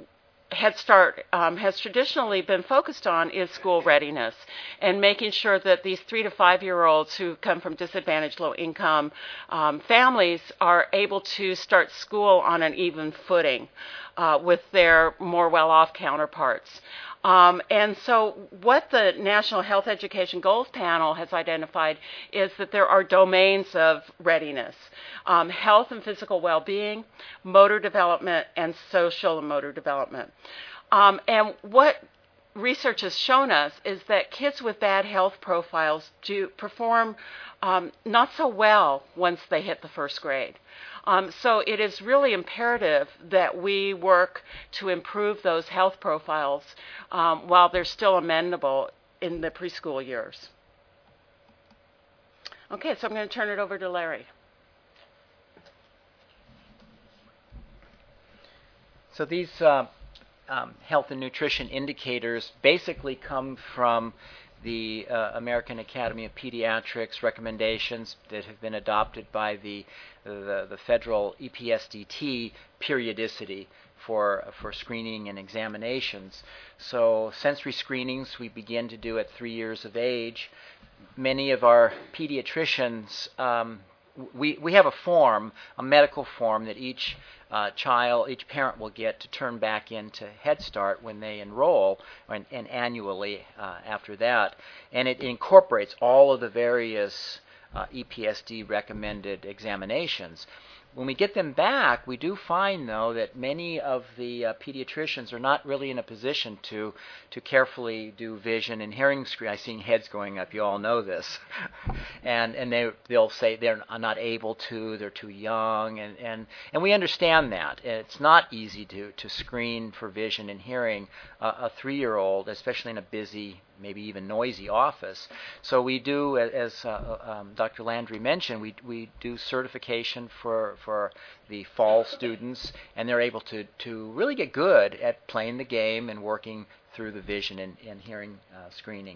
Head Start um, has traditionally been focused on is school readiness and making sure that these three to five year olds who come from disadvantaged low income um, families are able to start school on an even footing uh, with their more well off counterparts. Um, and so what the National Health Education Goals Panel has identified is that there are domains of readiness: um, health and physical well-being, motor development, and social and motor development. Um, and what research has shown us is that kids with bad health profiles do perform um, not so well once they hit the first grade. Um, so it is really imperative that we work to improve those health profiles um, while they're still amenable in the preschool years. Okay, so I'm going to turn it over to Larry. So these uh, um, health and nutrition indicators basically come from the uh, American Academy of Pediatrics recommendations that have been adopted by the the, the federal E P S D T periodicity for for screening and examinations. So sensory screenings we begin to do at three years of age. Many of our pediatricians, um, we we have a form, a medical form that each Uh, child, each parent will get to turn back into Head Start when they enroll, and, and annually uh, after that. And it incorporates all of the various uh, E P S D recommended examinations. When we get them back, we do find, though, that many of the uh, pediatricians are not really in a position to to carefully do vision and hearing screen. I've seen heads going up. You all know this, and and they they'll say they're not able to. They're too young, and and, and we understand that. It's not easy to to screen for vision and hearing uh, a three-year-old, especially in a busy, maybe even noisy office. So we do, as uh, um, Doctor Landry mentioned, we we do certification for for the fall students, and they're able to to really get good at playing the game and working through the vision and, and hearing uh, screening.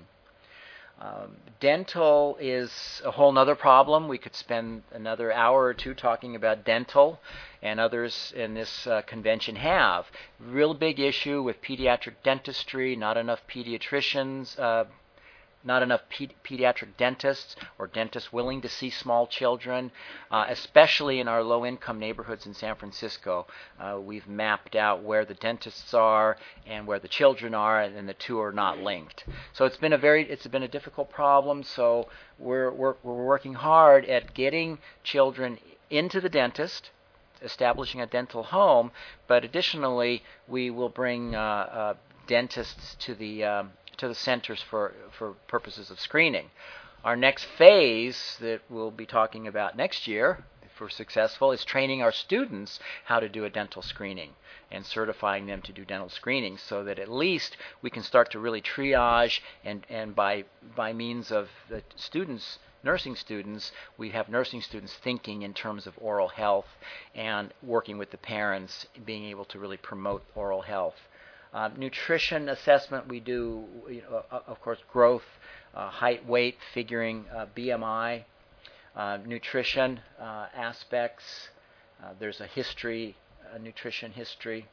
Um, dental is a whole nother problem. We could spend another hour or two talking about dental, and others in this uh, convention have. Real big issue with pediatric dentistry, not enough pediatricians, uh, not enough pe- pediatric dentists or dentists willing to see small children, uh, especially in our low-income neighborhoods in San Francisco. Uh, we've mapped out where the dentists are and where the children are, and the two are not linked. So it's been a very, it's been a difficult problem. So we're we're, we're working hard at getting children into the dentist, establishing a dental home, but additionally we will bring uh, uh, dentists to the um, to the centers for, for purposes of screening. Our next phase that we'll be talking about next year, if we're successful, is training our students how to do a dental screening and certifying them to do dental screening, so that at least we can start to really triage, and, and by by means of the students, nursing students, we have nursing students thinking in terms of oral health and working with the parents, being able to really promote oral health. Uh, nutrition assessment, we do, you know, uh, of course, growth, uh, height, weight, figuring uh, B M I, uh, nutrition uh, aspects. Uh, there's a history, a nutrition history.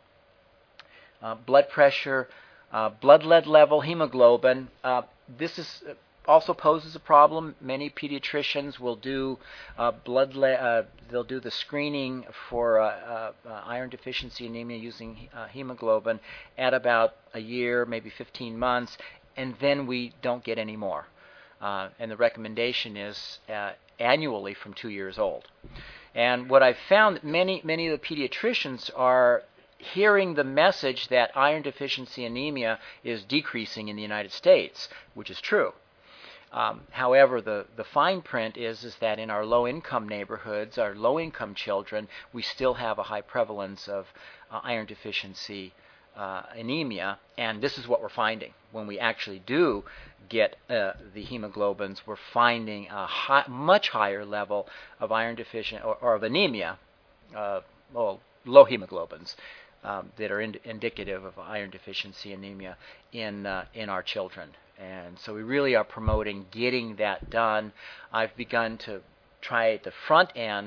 Uh, blood pressure, uh, blood lead level, hemoglobin. Uh, this is also poses a problem. Many pediatricians will do uh, blood. Le- uh, they'll do the screening for uh, uh, uh, iron deficiency anemia using uh, hemoglobin at about a year, maybe fifteen months, and then we don't get any more. Uh, and the recommendation is uh, annually from two years old. And what I've found, that many many of the pediatricians are hearing the message that iron deficiency anemia is decreasing in the United States, which is true. Um, however, the, the fine print is, is that in our low-income neighborhoods, our low-income children, we still have a high prevalence of uh, iron deficiency uh, anemia, and this is what we're finding. When we actually do get uh, the hemoglobins, we're finding a high, much higher level of iron deficient or, or of anemia, uh, well, low hemoglobins um, that are ind- indicative of iron deficiency anemia in uh, in our children. And so we really are promoting getting that done. I've begun to try at the front end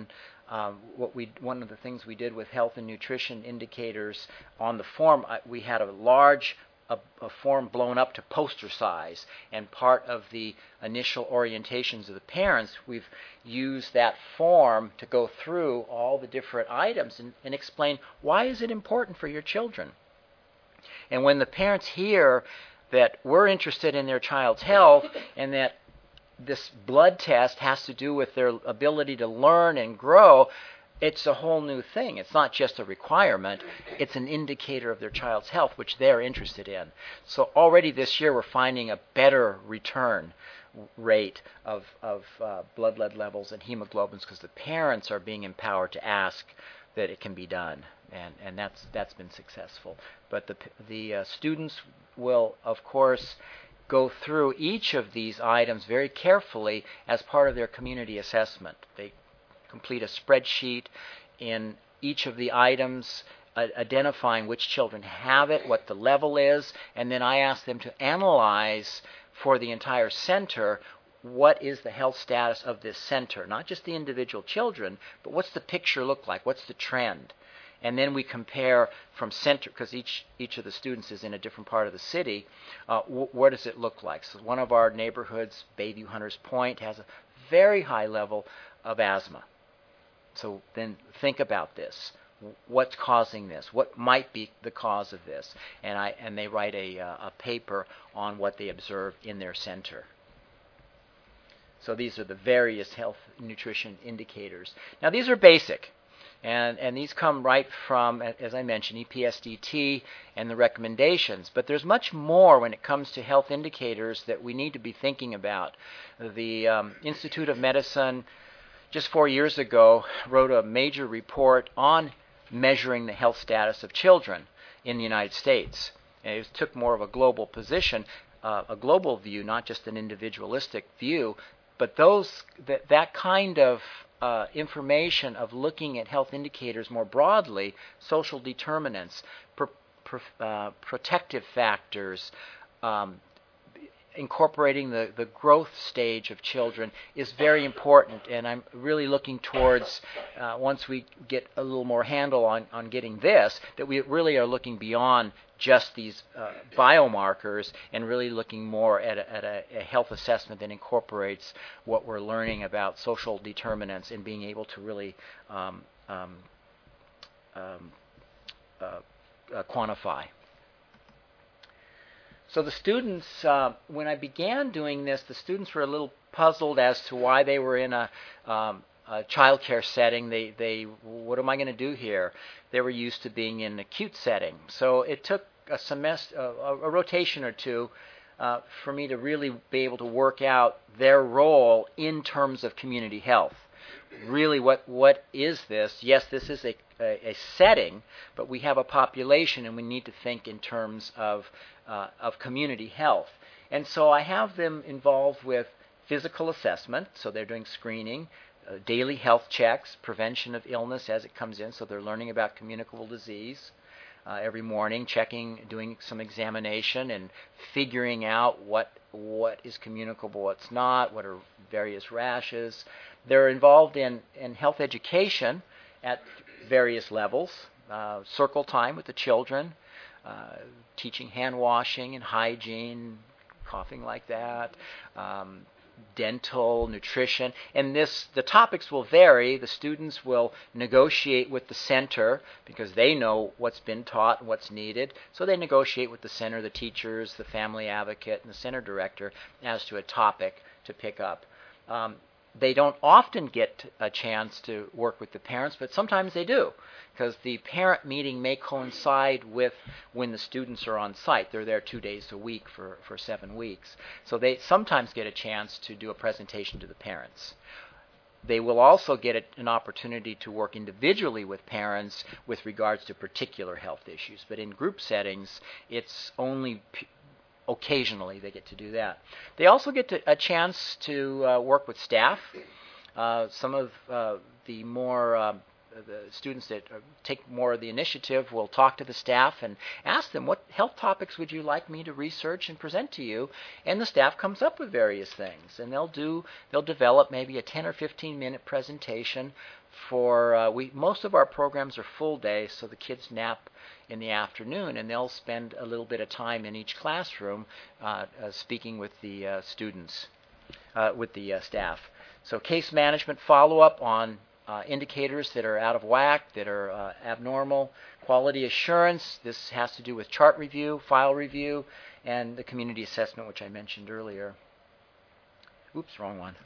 um, what we one of the things we did with health and nutrition indicators on the form, uh, we had a large a, a form blown up to poster size, and part of the initial orientations of the parents, we've used that form to go through all the different items and, and explain why is it important for your children. And when the parents hear that we're interested in their child's health and that this blood test has to do with their ability to learn and grow, it's a whole new thing. It's not just a requirement. It's an indicator of their child's health, which they're interested in. So already this year we're finding a better return rate of, of uh, blood lead levels and hemoglobins because the parents are being empowered to ask that it can be done. And, and that's that's been successful. But the, the uh, students will, of course, go through each of these items very carefully as part of their community assessment. They complete a spreadsheet in each of the items, uh, identifying which children have it, what the level is, and then I ask them to analyze for the entire center what is the health status of this center, not just the individual children, but what's the picture look like, what's the trend. And then we compare from center, because each each of the students is in a different part of the city, uh, w- what does it look like? So one of our neighborhoods, Bayview Hunters Point, has a very high level of asthma. So then think about this. What's causing this? What might be the cause of this? And I and they write a, uh, a paper on what they observed in their center. So these are the various health nutrition indicators. Now these are basic. And, and these come right from, as I mentioned, E P S D T and the recommendations. But there's much more when it comes to health indicators that we need to be thinking about. The um, Institute of Medicine, just four years ago, wrote a major report on measuring the health status of children in the United States. And it took more of a global position, uh, a global view, not just an individualistic view. But those that, that kind of Uh, information of looking at health indicators more broadly, social determinants, pr- pr- uh, protective factors, um, incorporating the, the growth stage of children is very important. And I'm really looking towards, uh, once we get a little more handle on, on getting this, that we really are looking beyond just these uh, biomarkers and really looking more at, a, at a, a health assessment that incorporates what we're learning about social determinants and being able to really um, um, um, uh, uh, quantify. So the students, uh, when I began doing this, the students were a little puzzled as to why they were in a um, Uh, child care setting. They, they, what am I going to do here? They were used to being in an acute setting. So it took a semester, uh, a rotation or two, uh, for me to really be able to work out their role in terms of community health. Really, what, what is this? Yes, this is a, a, a setting, but we have a population, and we need to think in terms of, uh, of community health. And so I have them involved with physical assessment, so they're doing screening, Uh, daily health checks, prevention of illness as it comes in, so they're learning about communicable disease uh, every morning, checking, doing some examination and figuring out what what is communicable, what's not, what are various rashes. They're involved in, in health education at various levels, uh, circle time with the children, uh, teaching hand washing and hygiene, coughing like that, um, dental, nutrition, and this the topics will vary. The students will negotiate with the center because they know what's been taught and what's needed. So they negotiate with the center, the teachers, the family advocate, and the center director as to a topic to pick up. Um, they don't often get a chance to work with the parents, but sometimes they do, because the parent meeting may coincide with when the students are on site. They're there two days a week for, for seven weeks. So they sometimes get a chance to do a presentation to the parents. They will also get a, an opportunity to work individually with parents with regards to particular health issues. But in group settings, it's only p- occasionally they get to do that. They also get to, a chance to uh, work with staff. Uh, some of uh, the more uh, the students that take more of the initiative will talk to the staff and ask them, what health topics would you like me to research and present to you? And the staff comes up with various things, and they'll do they'll develop maybe a ten or fifteen minute presentation for uh, we most of our programs are full day, so the kids nap in the afternoon, and they'll spend a little bit of time in each classroom uh, uh, speaking with the uh, students, uh, with the uh, staff. So case management follow-up on uh, indicators that are out of whack, that are uh, abnormal. Quality assurance, this has to do with chart review, file review, and the community assessment, which I mentioned earlier. Oops, wrong one.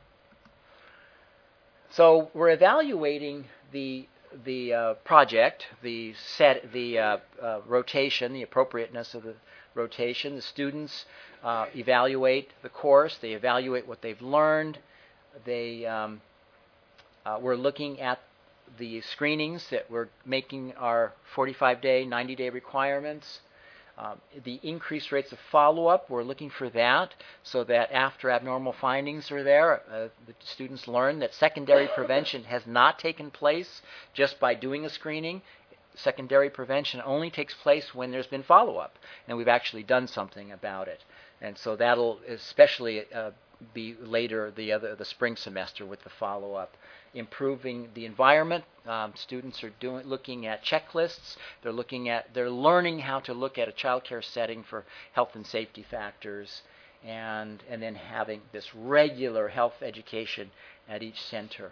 So we're evaluating the the uh, project, the set, the uh, uh, rotation, the appropriateness of the rotation. The students uh, evaluate the course. They evaluate what they've learned. They um, uh, we're looking at the screenings that we're making our forty-five day, ninety day requirements. Um, the increased rates of follow-up, we're looking for that so that after abnormal findings are there, uh, the students learn that secondary prevention has not taken place just by doing a screening. Secondary prevention only takes place when there's been follow-up, and we've actually done something about it. And so that'll especially uh, be later the other the spring semester with the follow-up. Improving the environment. Um, students are doing looking at checklists. They're looking at they're learning how to look at a child care setting for health and safety factors, and and then having this regular health education at each center.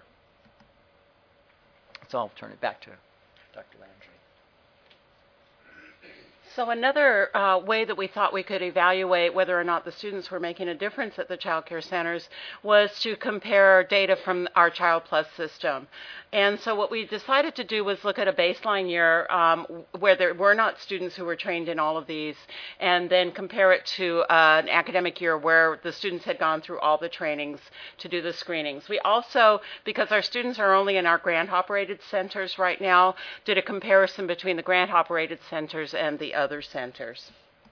So I'll turn it back to Doctor Landry. So another uh, way that we thought we could evaluate whether or not the students were making a difference at the child care centers was to compare data from our Child Plus system. And so what we decided to do was look at a baseline year um, where there were not students who were trained in all of these, and then compare it to uh, an academic year where the students had gone through all the trainings to do the screenings. We also, because our students are only in our grant-operated centers right now, did a comparison between the grant-operated centers and the other other centers.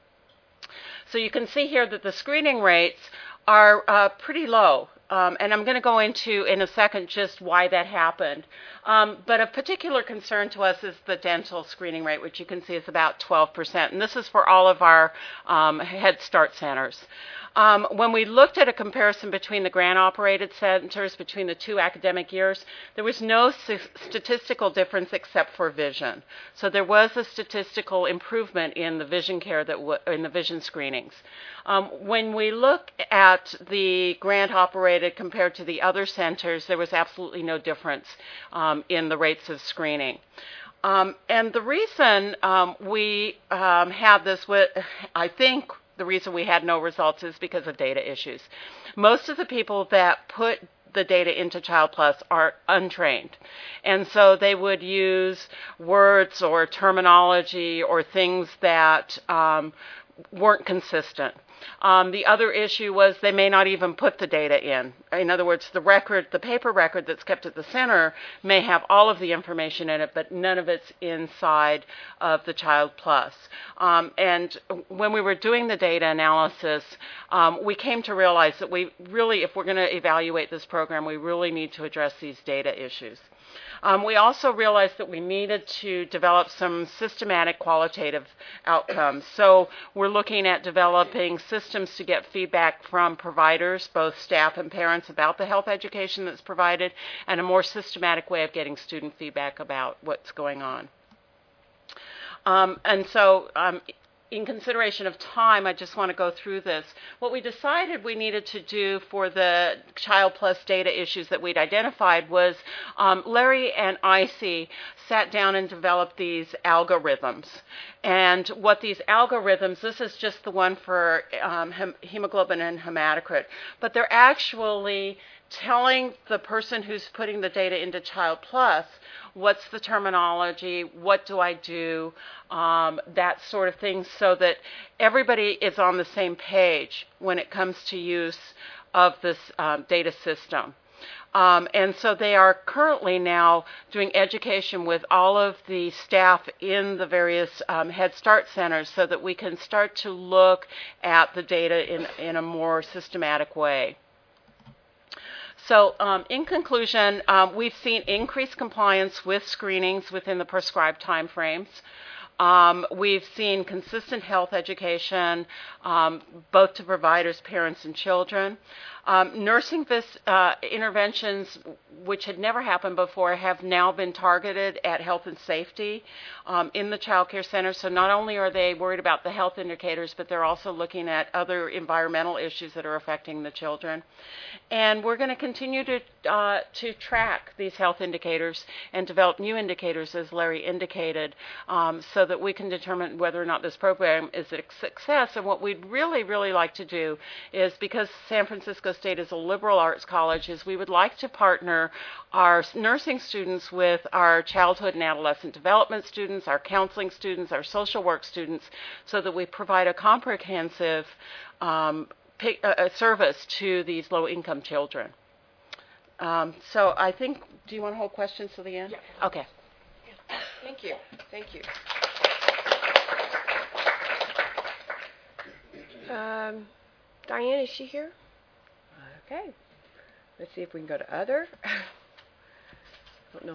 So you can see here that the screening rates are uh, pretty low. Um, and I'm going to go into in a second just why that happened. Um, but of particular concern to us is the dental screening rate, which you can see is about twelve percent. And this is for all of our um, Head Start centers. Um, when we looked at a comparison between the grant-operated centers between the two academic years, there was no s- statistical difference except for vision. So there was a statistical improvement in the vision care that w- in the vision screenings. Um, when we look at the grant-operated compared to the other centers, there was absolutely no difference um, in the rates of screening. Um, and the reason um, we um, have this, with, I think, the reason we had no results is because of data issues. Most of the people that put the data into Child Plus are untrained. And so they would use words or terminology or things that um, weren't consistent. Um, the other issue was they may not even put the data in. In other words, the record, the paper record that's kept at the center may have all of the information in it, but none of it's inside of the Child Plus. Um, and when we were doing the data analysis, um, we came to realize that we really, if we're going to evaluate this program, we really need to address these data issues. Um, we also realized that we needed to develop some systematic qualitative outcomes. So we're looking at developing systems to get feedback from providers, both staff and parents, about the health education that's provided, and a more systematic way of getting student feedback about what's going on. Um, and so um, in consideration of time, I just want to go through this. What we decided we needed to do for the Child Plus data issues that we'd identified was um, Larry and I C sat down and developed these algorithms. And what these algorithms, this is just the one for um, hem- hemoglobin and hematocrit, but they're actually telling the person who's putting the data into Child Plus what's the terminology, what do I do, um, that sort of thing, so that everybody is on the same page when it comes to use of this um, data system. Um, and so they are currently now doing education with all of the staff in the various um, Head Start centers so that we can start to look at the data in, in a more systematic way. So um, in conclusion, um, we've seen increased compliance with screenings within the prescribed timeframes. Um, we've seen consistent health education, um, both to providers, parents, and children. Um, nursing vis- uh, interventions, which had never happened before, have now been targeted at health and safety um, in the child care center. So not only are they worried about the health indicators, but they're also looking at other environmental issues that are affecting the children. And we're going to continue to uh, to track these health indicators and develop new indicators, as Larry indicated, um, so that we can determine whether or not this program is a success. And what we'd really, really like to do is, because San Francisco State is a liberal arts college, is we would like to partner our nursing students with our childhood and adolescent development students, our counseling students, our social work students, so that we provide a comprehensive um, pick, uh, a service to these low-income children. Um, so I think, do you want to hold questions to the end? Yeah. Okay. Thank you. Thank you. Um, Diane, is she here? Okay. Let's see if we can go to other.